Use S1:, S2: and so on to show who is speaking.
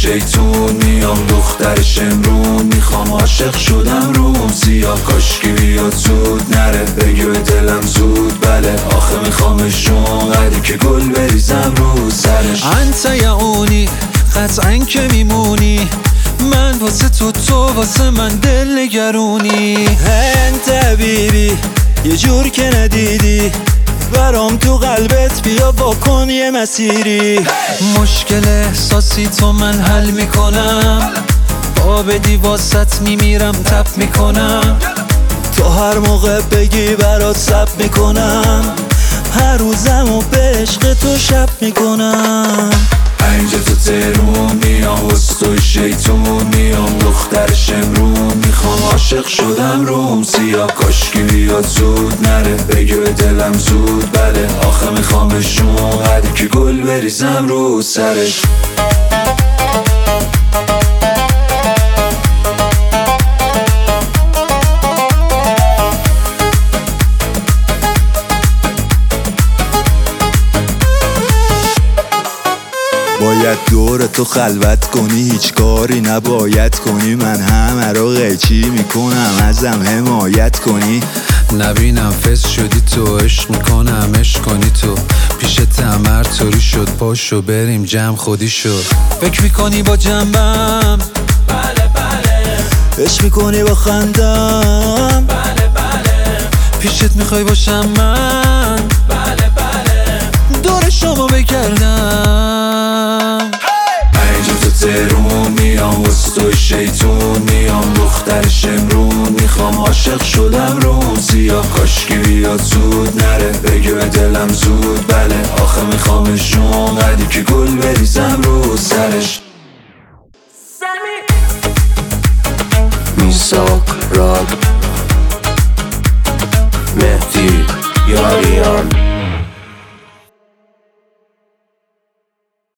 S1: شیطون میام دختر شمرون میخوام عاشق شدم روم سیاه کاشکی بیاد زود نره بگی به دلم زود بله آخه میخوامشون قدی که گل بریزم رو سرش
S2: انت یعونی قطعا که میمونی من واسه تو واسه من دل نگرونی
S3: انت حبیبی یه جور که ندیدی برام تو قلبت بیا بکن یه مسیری
S2: مشکل احساسی تو من حل میکنم با بدی واسط میمیرم تپ میکنم
S3: تو هر موقع بگی برات سب میکنم هر روزم و به عشق تو شب میکنم
S1: اینجا تو تهرون میام واسه توی شیطون میام دختر شمرون میخوام عاشق شدم روم سیاه کاشکی بیاد زود نره بگی به دلم زود بله آخه میخوامشون قدی که گل بریزم رو سرش
S3: باید دور تو خلوت کنی هیچ کاری نباید کنی من همه رو قیچی میکنم ازم حمایت کنی
S2: نبینم فس شدی تو عشق میکنم عشق کنی تو پیش تمر طوری شد پاشو بریم جمع خودی شد فکر میکنی با جنبم
S1: بله بله
S3: عشق میکنی با خندم
S1: بله بله
S2: پیشت میخوای باشم من
S1: بله بله
S2: دور شما بگردم
S1: اینجا تو تهرون میام واسه توی شیطون میام دختر شمرون میخوام عاشق شدم روم سیاه کاشکی بیاد زود نره بگی به دلم زود بله آخه میخوامشون قدی که گل بریزم رو سرش
S4: میساق راگ مهدی یاریان